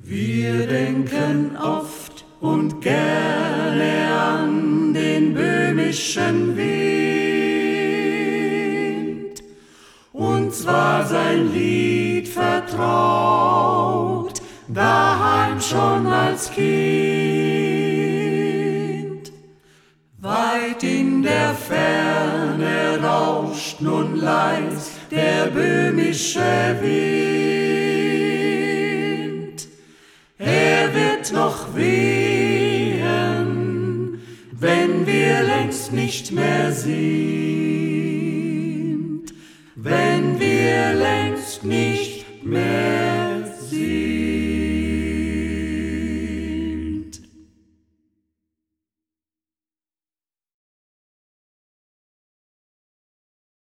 Wir denken oft und gerne an den böhmischen Wind. Uns war sein Lied vertraut, daheim schon als Kind. Weit in der Ferne rauscht nun leis der böhmische Wind. Er wird noch wehen, wenn wir längst nicht mehr sind, wenn wir längst nicht mehr